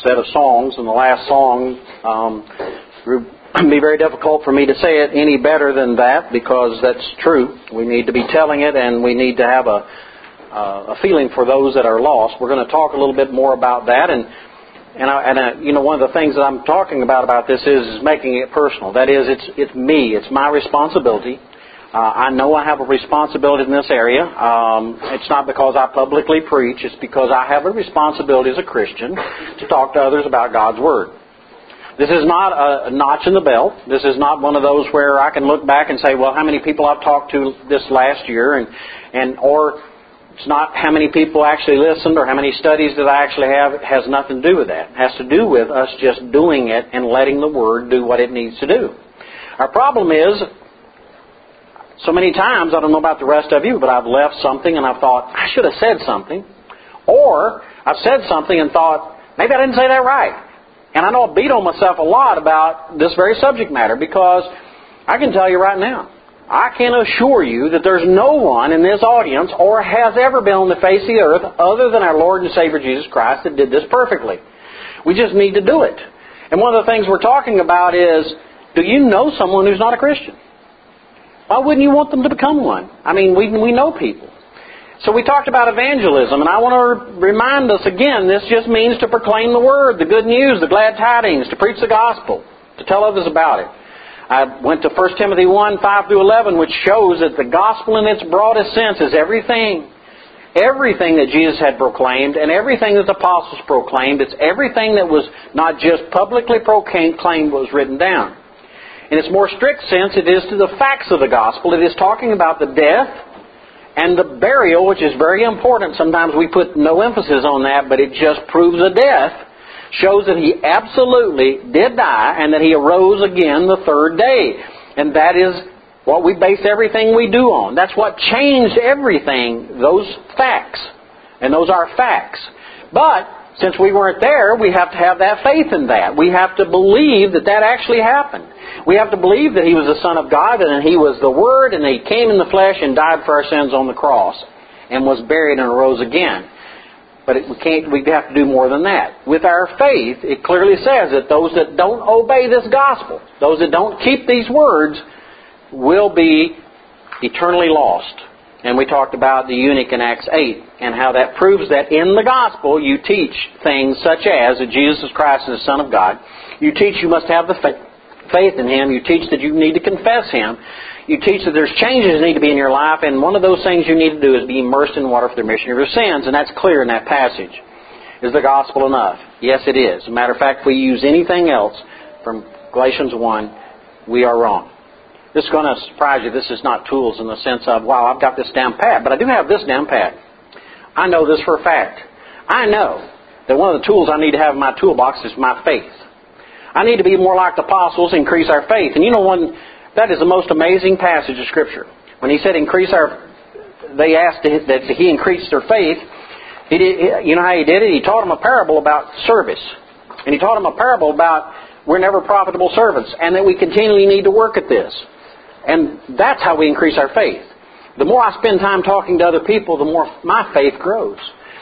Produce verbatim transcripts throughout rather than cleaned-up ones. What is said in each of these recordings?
set of songs, and the last song, um, it would be very difficult for me to say it any better than that, because that's true. We need to be telling it, and we need to have a, uh, a feeling for those that are lost. We're going to talk a little bit more about that, and and, I, and I, you know, one of the things that I'm talking about about this is, is making it personal. That is, it's it's me. It's my responsibility. Uh, I know I have a responsibility in this area. Um, it's not because I publicly preach. It's because I have a responsibility as a Christian to talk to others about God's Word. This is not a notch in the belt. This is not one of those where I can look back and say, well, how many people I've talked to this last year, and and or it's not how many people actually listened or how many studies that I actually have. It has nothing to do with that. It has to do with us just doing it and letting the Word do what it needs to do. Our problem is, so many times, I don't know about the rest of you, but I've left something and I've thought, I should have said something. Or I've said something and thought, maybe I didn't say that right. And I know I beat on myself a lot about this very subject matter, because I can tell you right now, I can assure you that there's no one in this audience or has ever been on the face of the earth other than our Lord and Savior Jesus Christ that did this perfectly. We just need to do it. And one of the things we're talking about is, do you know someone who's not a Christian? Why wouldn't you want them to become one? I mean, we we know people. So we talked about evangelism, and I want to remind us again, this just means to proclaim the Word, the good news, the glad tidings, to preach the gospel, to tell others about it. I went to First Timothy one, five through eleven, which shows that the gospel in its broadest sense is everything. Everything that Jesus had proclaimed and everything that the apostles proclaimed. It's everything that was not just publicly proclaimed, but was written down. In its more strict sense, it is to the facts of the gospel. It is talking about the death and the burial, which is very important. Sometimes we put no emphasis on that, but it just proves a death. Shows that He absolutely did die and that He arose again the third day. And that is what we base everything we do on. That's what changed everything, those facts. And those are facts. But since we weren't there, we have to have that faith in that. We have to believe that that actually happened. We have to believe that He was the Son of God and that He was the Word and that He came in the flesh and died for our sins on the cross and was buried and arose again. But it, we can't. We have to do more than that. With our faith, it clearly says that those that don't obey this gospel, those that don't keep these words, will be eternally lost. And we talked about the eunuch in Acts eight and how that proves that in the gospel you teach things such as that Jesus Christ is the Son of God. You teach you must have the faith in Him. You teach that you need to confess Him. You teach that there's changes that need to be in your life, and one of those things you need to do is be immersed in water for the remission of your sins, and that's clear in that passage. Is the gospel enough? Yes, it is. As a matter of fact, if we use anything else from Galatians one, we are wrong. This is going to surprise you. This is not tools in the sense of, wow, I've got this down pat, but I do have this down pat. I know this for a fact. I know that one of the tools I need to have in my toolbox is my faith. I need to be more like the apostles, increase our faith. And you know, one that is the most amazing passage of Scripture. When He said increase our, they asked that He increased their faith. He did, you know how He did it? He taught them a parable about service. And He taught them a parable about we're never profitable servants and that we continually need to work at this. And that's how we increase our faith. The more I spend time talking to other people, the more my faith grows.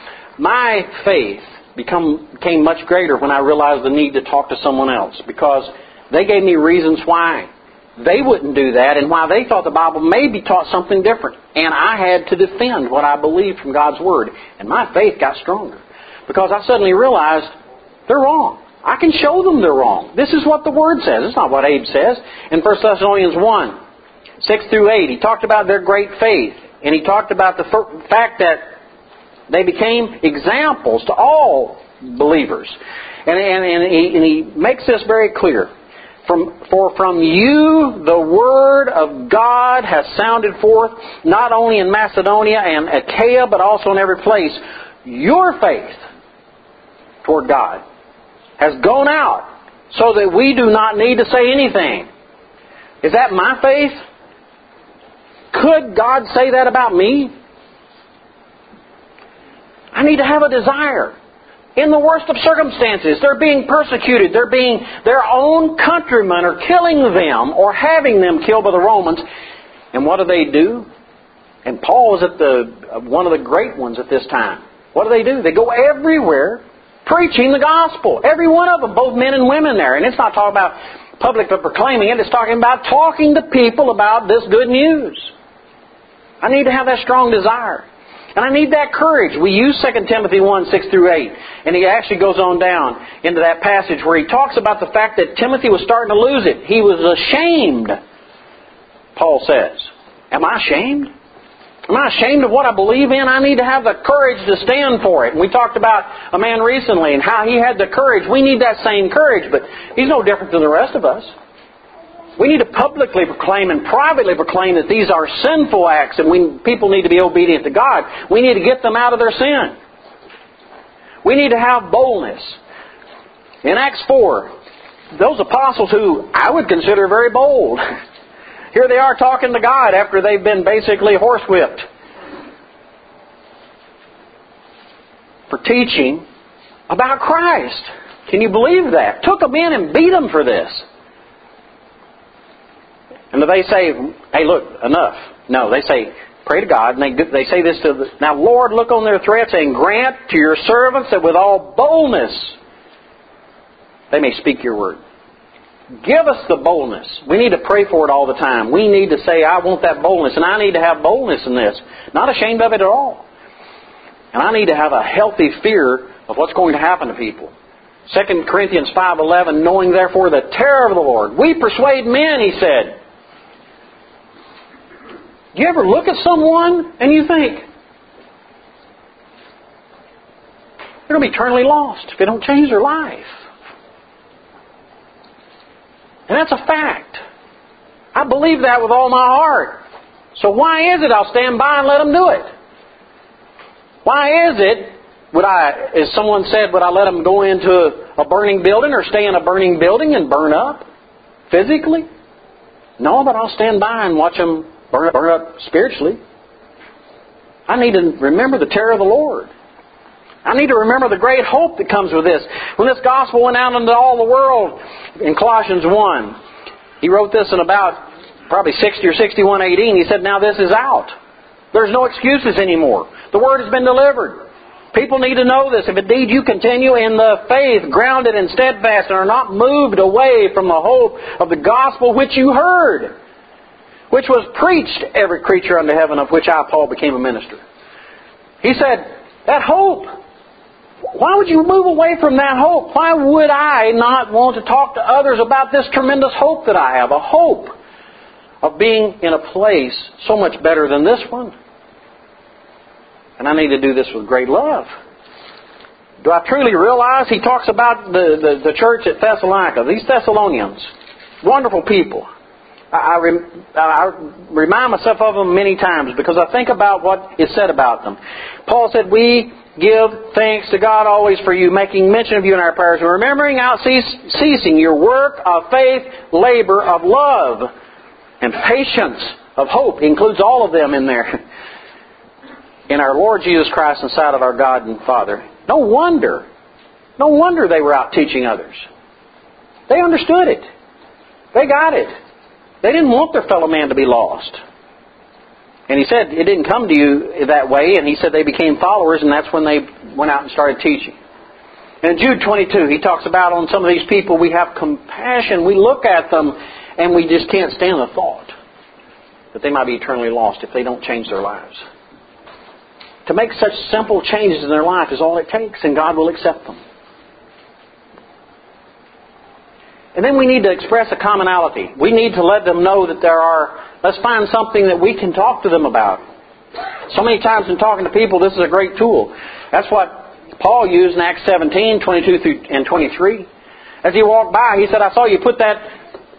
My faith become, became much greater when I realized the need to talk to someone else, because they gave me reasons why they wouldn't do that and why they thought the Bible maybe taught something different. And I had to defend what I believed from God's Word. And my faith got stronger because I suddenly realized they're wrong. I can show them they're wrong. This is what the Word says. It's not what Abe says. In First Thessalonians one, six through eight, he talked about their great faith. And he talked about the fact that they became examples to all believers. And, and, and, he, and he makes this very clear. From, for from you the word of God has sounded forth, not only in Macedonia and Achaia, but also in every place. Your faith toward God has gone out so that we do not need to say anything. Is that my faith? Could God say that about me? I need to have a desire. In the worst of circumstances, they're being persecuted. They're being, their own countrymen are killing them or having them killed by the Romans. And what do they do? And Paul was at the one of the great ones at this time. What do they do? They go everywhere preaching the gospel. Every one of them, both men and women there. And it's not talking about publicly proclaiming it. It's talking about talking to people about this good news. I need to have that strong desire. And I need that courage. We use Second Timothy one, six through eight. And he actually goes on down into that passage where he talks about the fact that Timothy was starting to lose it. He was ashamed, Paul says. Am I ashamed? Am I ashamed of what I believe in? I need to have the courage to stand for it. And we talked about a man recently and how he had the courage. We need that same courage, but he's no different than the rest of us. We need to publicly proclaim and privately proclaim that these are sinful acts and we, people need to be obedient to God. We need to get them out of their sin. We need to have boldness. In Acts four, those apostles who I would consider very bold, here they are talking to God after they've been basically horsewhipped for teaching about Christ. Can you believe that? Took them in and beat them for this. And they say, hey, look, enough. No, they say, pray to God. And they, they say this to the, now, Lord, look on their threats and grant to your servants that with all boldness they may speak your word. Give us the boldness. We need to pray for it all the time. We need to say, I want that boldness. And I need to have boldness in this. Not ashamed of it at all. And I need to have a healthy fear of what's going to happen to people. Second Corinthians five eleven, knowing therefore the terror of the Lord. We persuade men, he said. Do you ever look at someone and you think, they're going to be eternally lost if they don't change their life? And that's a fact. I believe that with all my heart. So why is it I'll stand by and let them do it? Why is it, would I, as someone said, would I let them go into a burning building or stay in a burning building and burn up physically? No, but I'll stand by and watch them burn up, burn up spiritually. I need to remember the terror of the Lord. I need to remember the great hope that comes with this. When this gospel went out into all the world in Colossians one, he wrote this in about probably sixty or sixty-one A D, and he said, now this is out. There's no excuses anymore. The word has been delivered. People need to know this. If indeed you continue in the faith, grounded and steadfast, and are not moved away from the hope of the gospel which you heard, which was preached to every creature under heaven, of which I, Paul, became a minister. He said, that hope. Why would you move away from that hope? Why would I not want to talk to others about this tremendous hope that I have? A hope of being in a place so much better than this one. And I need to do this with great love. Do I truly realize he talks about the, the, the church at Thessalonica, these Thessalonians, wonderful people. I, I, rem, I remind myself of them many times because I think about what is said about them. Paul said, we give thanks to God always for you, making mention of you in our prayers, and remembering out ceasing your work of faith, labor of love, and patience of hope. He includes all of them in there. In our Lord Jesus Christ, in the sight of our God and Father. No wonder. No wonder they were out teaching others. They understood it. They got it. They didn't want their fellow man to be lost. And he said it didn't come to you that way. And he said they became followers, and that's when they went out and started teaching. And in Jude twenty-two, he talks about on some of these people, we have compassion. We look at them, and we just can't stand the thought that they might be eternally lost if they don't change their lives. To make such simple changes in their life is all it takes, and God will accept them. And then we need to express a commonality. We need to let them know that there are, let's find something that we can talk to them about. So many times in talking to people, this is a great tool. That's what Paul used in Acts seventeen, twenty-two through and twenty-three. As he walked by, he said, I saw you put that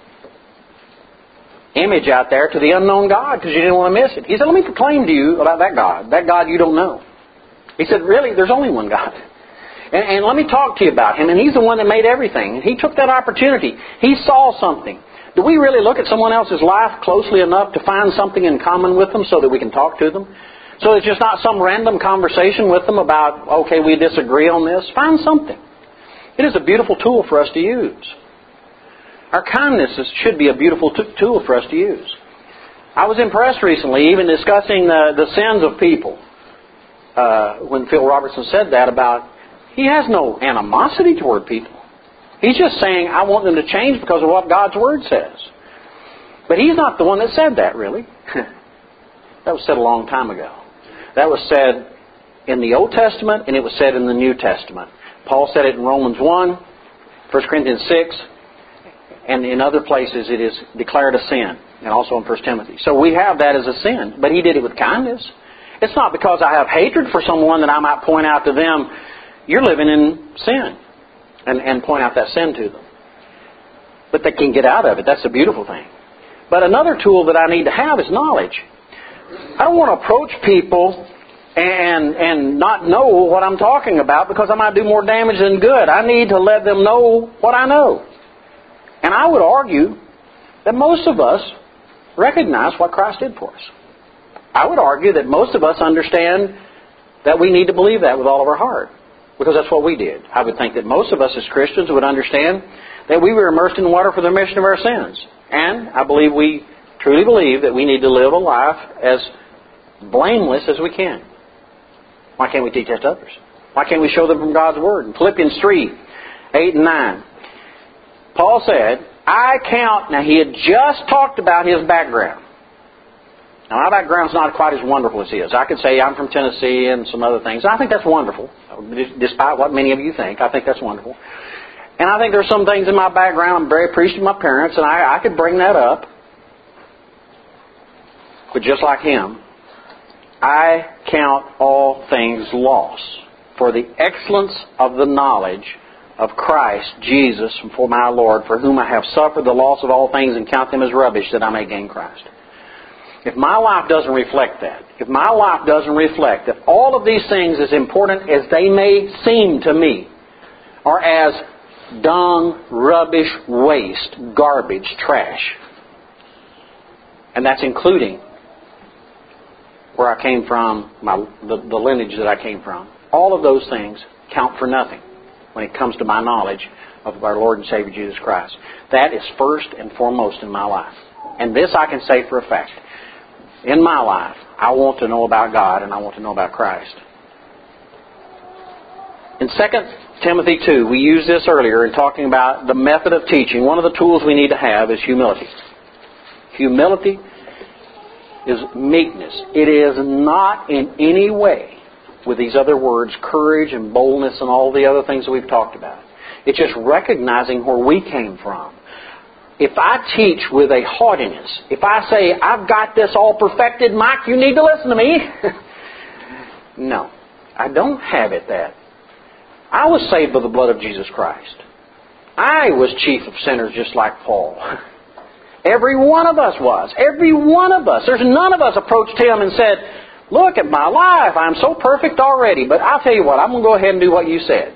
image out there to the unknown God because you didn't want to miss it. He said, let me proclaim to you about that God, that God you don't know. He said, really, there's only one God. And, and let me talk to you about Him. And He's the one that made everything. And He took that opportunity. He saw something. Do we really look at someone else's life closely enough to find something in common with them so that we can talk to them? So it's just not some random conversation with them about, okay, we disagree on this. Find something. It is a beautiful tool for us to use. Our kindness should be a beautiful t- tool for us to use. I was impressed recently, even discussing the, the sins of people, uh, when Phil Robertson said that about He has no animosity toward people. He's just saying, I want them to change because of what God's Word says. But He's not the one that said that, really. That was said a long time ago. That was said in the Old Testament, and it was said in the New Testament. Paul said it in Romans one, First Corinthians six, and in other places it is declared a sin, and also in First Timothy. So we have that as a sin, but he did it with kindness. It's not because I have hatred for someone that I might point out to them, you're living in sin, and, and point out that sin to them. But they can get out of it. That's a beautiful thing. But another tool that I need to have is knowledge. I don't want to approach people and and not know what I'm talking about because I might do more damage than good. I need to let them know what I know. And I would argue that most of us recognize what Christ did for us. I would argue that most of us understand that we need to believe that with all of our heart, because that's what we did. I would think that most of us as Christians would understand that we were immersed in water for the remission of our sins. And I believe we truly believe that we need to live a life as blameless as we can. Why can't we teach that to others? Why can't we show them from God's Word? In Philippians three, eight and nine, Paul said, I count... Now, he had just talked about his background. Now, my background's not quite as wonderful as his. I could say I'm from Tennessee and some other things. I think that's wonderful, despite what many of you think. I think that's wonderful. And I think there's some things in my background I'm very appreciative of my parents, and I, I could bring that up. But just like him, I count all things loss for the excellence of the knowledge of Christ Jesus for my Lord, for whom I have suffered the loss of all things and count them as rubbish that I may gain Christ. If my life doesn't reflect that, if my life doesn't reflect that all of these things, as important as they may seem to me, are as dung, rubbish, waste, garbage, trash, and that's including where I came from, my, the, the lineage that I came from. All of those things count for nothing when it comes to my knowledge of our Lord and Savior Jesus Christ. That is first and foremost in my life. And this I can say for a fact. In my life, I want to know about God and I want to know about Christ. In Second Timothy two, we used this earlier in talking about the method of teaching. One of the tools we need to have is humility. Humility is meekness. It is not in any way, with these other words, courage and boldness and all the other things that we've talked about. It's just recognizing where we came from. If I teach with a haughtiness, if I say, I've got this all perfected, Mike, you need to listen to me. No, I don't have it that. I was saved by the blood of Jesus Christ. I was chief of sinners just like Paul. Every one of us was. Every one of us. There's none of us approached him and said, look at my life. I'm so perfect already. But I'll tell you what, I'm going to go ahead and do what you said.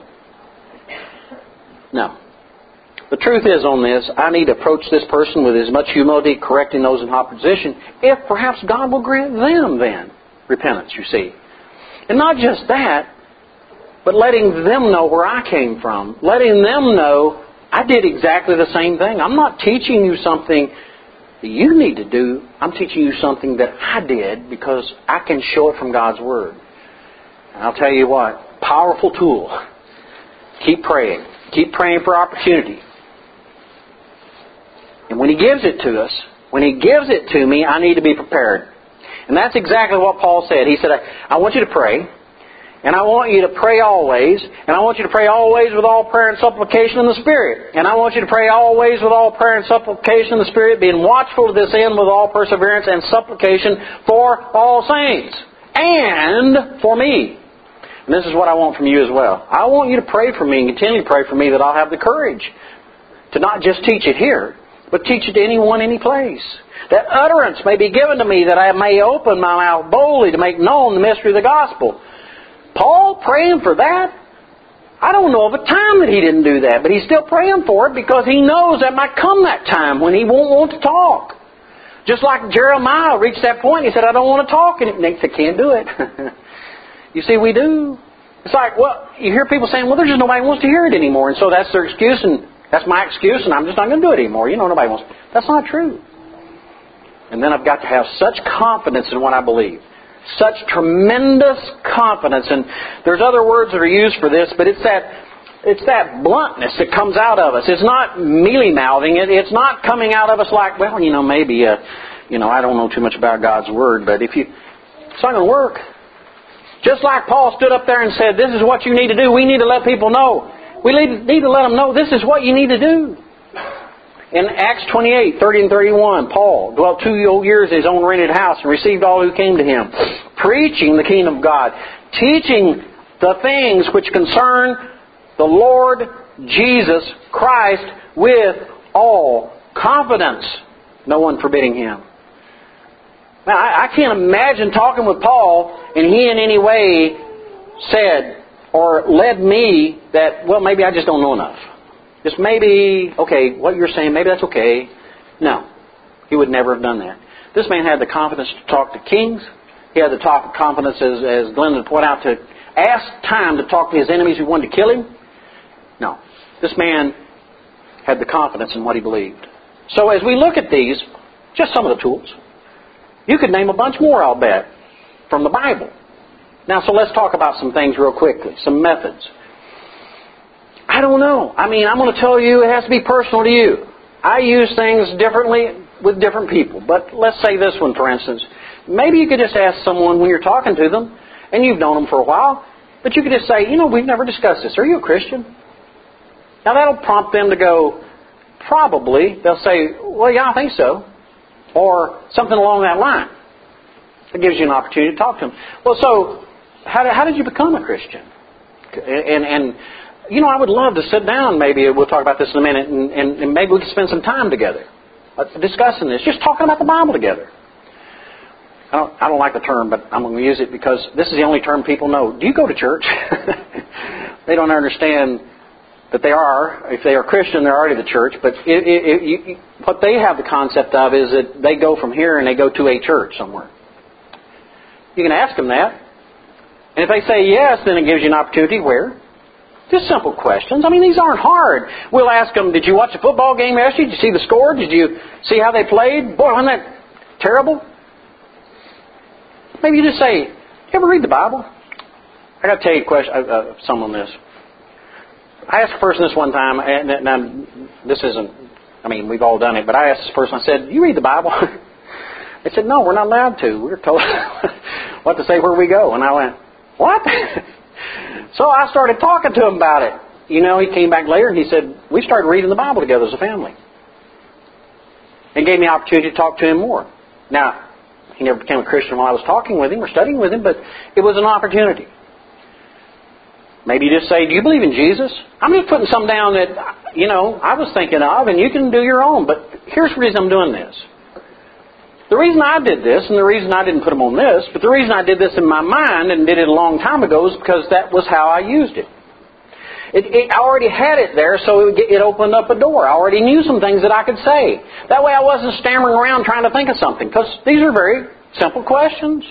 No. The truth is on this, I need to approach this person with as much humility, correcting those in opposition, if perhaps God will grant them then repentance, you see. And not just that, but letting them know where I came from. Letting them know I did exactly the same thing. I'm not teaching you something that you need to do. I'm teaching you something that I did because I can show it from God's Word. And I'll tell you what, powerful tool. Keep praying. Keep praying for opportunity. And when He gives it to us, when He gives it to me, I need to be prepared. And that's exactly what Paul said. He said, I, I want you to pray. And I want you to pray always. And I want you to pray always with all prayer and supplication in the Spirit. And I want you to pray always with all prayer and supplication in the Spirit, being watchful to this end with all perseverance and supplication for all saints. And for me. And this is what I want from you as well. I want you to pray for me and continue to pray for me that I'll have the courage to not just teach it here, but teach it to anyone, any place. That utterance may be given to me, that I may open my mouth boldly to make known the mystery of the gospel. Paul praying for that? I don't know of a time that he didn't do that, but he's still praying for it because he knows that might come that time when he won't want to talk. Just like Jeremiah reached that point, he said, I don't want to talk, and he said, can't do it. You see, we do. It's like, well, you hear people saying, well, there's just nobody who wants to hear it anymore, and so that's their excuse, and that's my excuse, and I'm just not going to do it anymore. You know, nobody wants. That's not true. And then I've got to have such confidence in what I believe, Such tremendous confidence. And there's other words that are used for this, but it's that it's that bluntness that comes out of us. It's not mealy-mouthing it. It's not coming out of us like, well, you know, maybe, uh, you know, I don't know too much about God's Word, but if you, it's not going to work. Just like Paul stood up there and said, this is what you need to do. We need to let people know. We need to let them know this is what you need to do. In Acts twenty-eight, thirty and thirty-one, Paul dwelt two whole years in his own rented house and received all who came to him, preaching the kingdom of God, teaching the things which concern the Lord Jesus Christ with all confidence, no one forbidding him. Now, I can't imagine talking with Paul and he in any way said or led me that, well, maybe I just don't know enough. Just maybe, okay, what you're saying, maybe that's okay. No, he would never have done that. This man had the confidence to talk to kings. He had the talk confidence, as, as Glenn would point out, to ask time to talk to his enemies who wanted to kill him. No, this man had the confidence in what he believed. So as we look at these, just some of the tools. You could name a bunch more, I'll bet, from the Bible. Now, so let's talk about some things real quickly, some methods. I don't know. I mean, I'm going to tell you it has to be personal to you. I use things differently with different people. But let's say this one, for instance. Maybe you could just ask someone when you're talking to them, and you've known them for a while, but you could just say, you know, we've never discussed this. Are you a Christian? Now, that'll prompt them to go, probably. They'll say, well, yeah, I think so. Or something along that line. It gives you an opportunity to talk to them. Well, so, how did, how did you become a Christian? And, and you know, I would love to sit down, maybe, we'll talk about this in a minute, and, and, and maybe we could spend some time together uh, discussing this, just talking about the Bible together. I don't, I don't like the term, but I'm going to use it because this is the only term people know. Do you go to church? They don't understand that they are. If they are Christian, they're already the church. But it, it, it, you, what they have the concept of is that they go from here and they go to a church somewhere. You can ask them that. And if they say yes, then it gives you an opportunity where? Just simple questions. I mean, these aren't hard. We'll ask them, did you watch a football game yesterday? Did you see the score? Did you see how they played? Boy, wasn't that terrible? Maybe you just say, you ever read the Bible? I got to tell you a question, uh, uh, some on this. I asked a person this one time, and now this isn't, I mean, we've all done it, but I asked this person, I said, you read the Bible? They said, no, we're not allowed to. We're told what to say where we go. And I went, what? So I started talking to him about it. You know, he came back later and he said, we started reading the Bible together as a family. And gave me an opportunity to talk to him more. Now, he never became a Christian while I was talking with him or studying with him, but it was an opportunity. Maybe you just say, do you believe in Jesus? I'm just putting some down that, you know, I was thinking of, and you can do your own. But here's the reason I'm doing this. The reason I did this, and the reason I didn't put them on this, but the reason I did this in my mind and did it a long time ago is because that was how I used it. It, it I already had it there, so it, it opened up a door. I already knew some things that I could say. That way I wasn't stammering around trying to think of something, because these are very simple questions.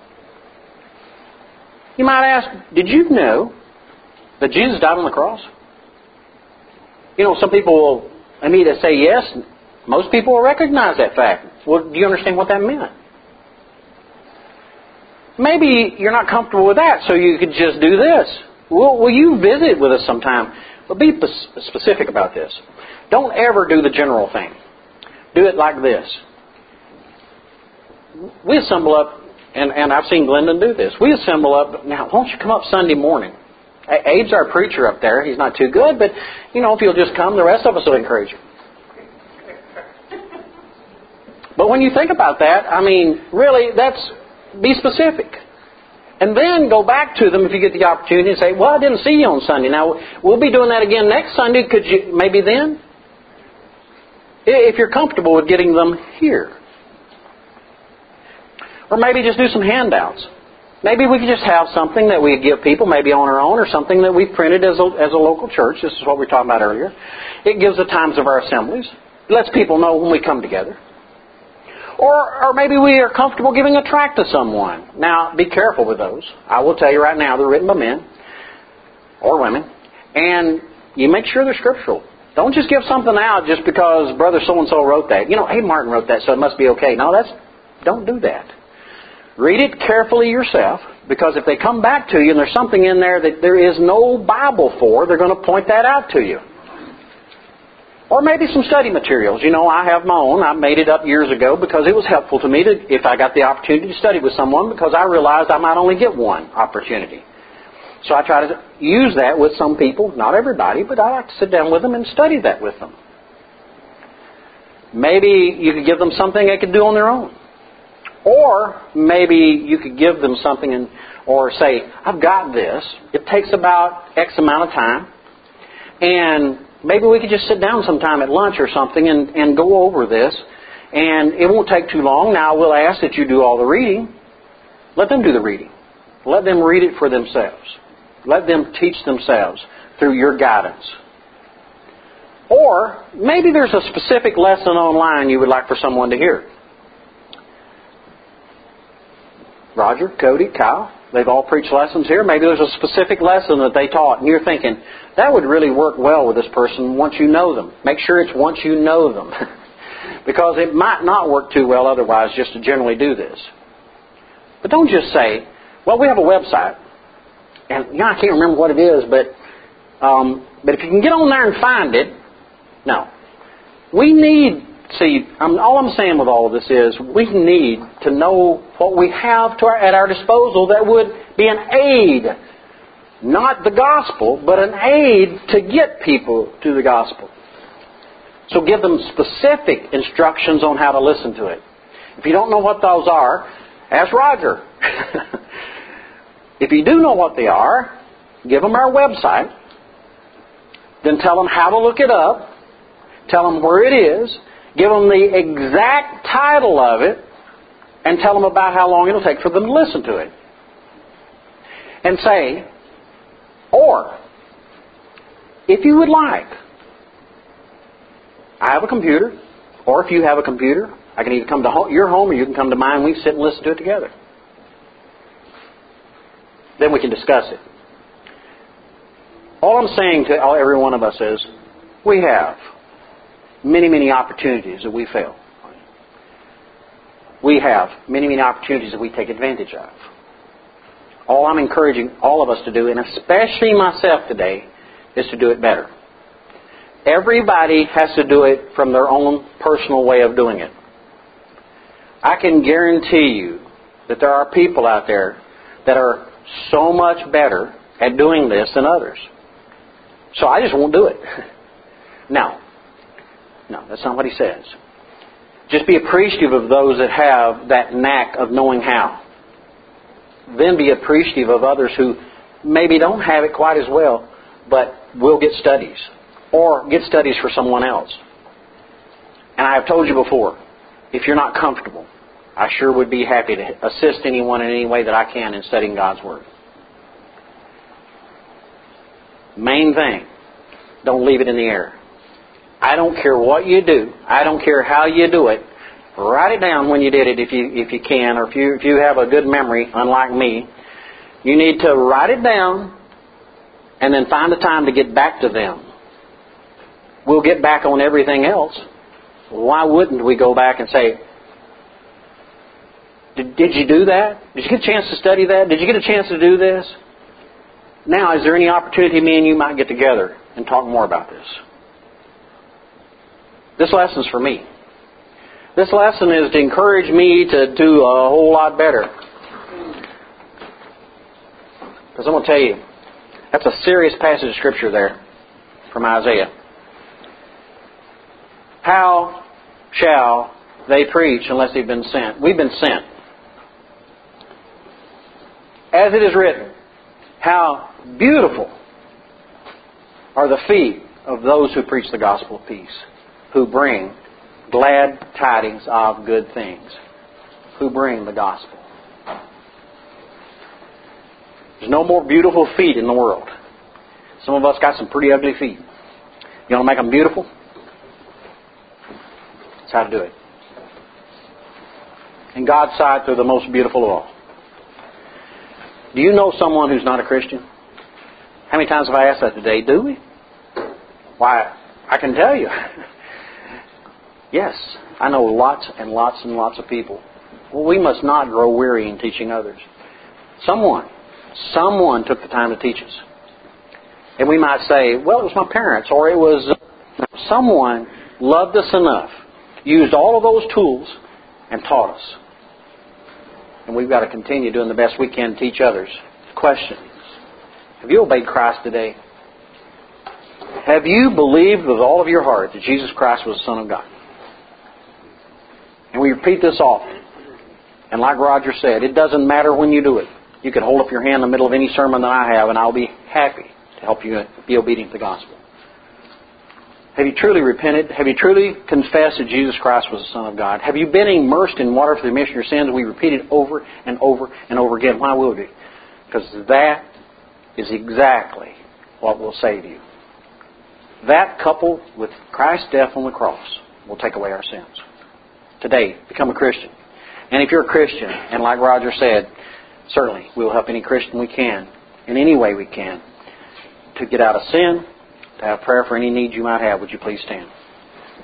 You might ask, did you know that Jesus died on the cross? You know, some people will immediately say yes. Most people will recognize that fact. Well, do you understand what that meant? Maybe you're not comfortable with that, so you could just do this. Well, will you visit with us sometime? But be specific about this. Don't ever do the general thing. Do it like this. We assemble up, and, and I've seen Glendon do this. We assemble up, now, why don't you come up Sunday morning? Abe's our preacher up there. He's not too good, but, you know, if you'll just come, the rest of us will encourage you. But when you think about that, I mean, really, that's, be specific. And then go back to them if you get the opportunity and say, well, I didn't see you on Sunday. Now, we'll be doing that again next Sunday. Could you, maybe then? If you're comfortable with getting them here. Or maybe just do some handouts. Maybe we could just have something that we give people, maybe on our own, or something that we've printed as a, as a local church. This is what we were talking about earlier. It gives the times of our assemblies. It lets people know when we come together. Or, or maybe we are comfortable giving a tract to someone. Now, be careful with those. I will tell you right now, they're written by men or women. And you make sure they're scriptural. Don't just give something out just because Brother so-and-so wrote that. You know, hey, Martin wrote that, so it must be okay. No, that's, don't do that. Read it carefully yourself, because if they come back to you and there's something in there that there is no Bible for, they're going to point that out to you. Or maybe some study materials. You know, I have my own. I made it up years ago because it was helpful to me to, if I got the opportunity to study with someone, because I realized I might only get one opportunity. So I try to use that with some people, not everybody, but I like to sit down with them and study that with them. Maybe you could give them something they could do on their own. Or maybe you could give them something and, or say, I've got this. It takes about X amount of time. And maybe we could just sit down sometime at lunch or something and, and go over this. And it won't take too long. Now, I will ask that you do all the reading. Let them do the reading. Let them read it for themselves. Let them teach themselves through your guidance. Or maybe there's a specific lesson online you would like for someone to hear. Roger, Cody, Kyle, they've all preached lessons here. Maybe there's a specific lesson that they taught, and you're thinking, that would really work well with this person once you know them. Make sure it's once you know them. Because it might not work too well otherwise just to generally do this. But don't just say, well, we have a website. And, you know, I can't remember what it is, but um, but if you can get on there and find it, no. We need... See, I'm, all I'm saying with all of this is we need to know what we have to our, at our disposal that would be an aid, not the gospel, but an aid to get people to the gospel. So give them specific instructions on how to listen to it. If you don't know what those are, ask Roger. If you do know what they are, give them our website. Then tell them how to look it up. Tell them where it is. Give them the exact title of it and tell them about how long it'll take for them to listen to it. And say, or, if you would like, I have a computer, or if you have a computer, I can either come to your home or you can come to mine and we can sit and listen to it together. Then we can discuss it. All I'm saying to every one of us is, we have many, many opportunities that we fail. We have many, many opportunities that we take advantage of. All I'm encouraging all of us to do, and especially myself today, is to do it better. Everybody has to do it from their own personal way of doing it. I can guarantee you that there are people out there that are so much better at doing this than others. So I just won't do it. Now, No, that's not what he says. Just be appreciative of those that have that knack of knowing how. Then be appreciative of others who maybe don't have it quite as well, but will get studies. Or get studies for someone else. And I have told you before, if you're not comfortable, I sure would be happy to assist anyone in any way that I can in studying God's Word. Main thing, don't leave it in the air. I don't care what you do. I don't care how you do it. Write it down when you did it if you if you can, or if you if you have a good memory, unlike me. You need to write it down and then find the time to get back to them. We'll get back on everything else. Why wouldn't we go back and say, did, did you do that? Did you get a chance to study that? Did you get a chance to do this? Now, is there any opportunity me and you might get together and talk more about this? This lesson's for me. This lesson is to encourage me to do a whole lot better. Because I'm going to tell you, that's a serious passage of Scripture there from Isaiah. How shall they preach unless they've been sent? We've been sent. As it is written, how beautiful are the feet of those who preach the gospel of peace, who bring glad tidings of good things, who bring the gospel. There's no more beautiful feet in the world. Some of us got some pretty ugly feet. You want to make them beautiful? That's how to do it. In God's sight, they're the most beautiful of all. Do you know someone who's not a Christian? How many times have I asked that today? Do we? Why, I can tell you. Yes, I know lots and lots and lots of people Well, we must not grow weary in teaching others. Someone, someone took the time to teach us. And we might say, well, it was my parents, or it was someone loved us enough, used all of those tools, and taught us. And we've got to continue doing the best we can to teach others. Question: have you obeyed Christ today? Have you believed with all of your heart that Jesus Christ was the Son of God? And we repeat this often. And like Roger said, it doesn't matter when you do it. You can hold up your hand in the middle of any sermon that I have, and I'll be happy to help you be obedient to the gospel. Have you truly repented? Have you truly confessed that Jesus Christ was the Son of God? Have you been immersed in water for the remission of your sins? We repeat it over and over and over again. Why will we? Because that is exactly what will save you. That, coupled with Christ's death on the cross, will take away our sins. Today, become a Christian. And if you're a Christian, and like Roger said, certainly we'll help any Christian we can, in any way we can, to get out of sin, to have prayer for any needs you might have. Would you please stand?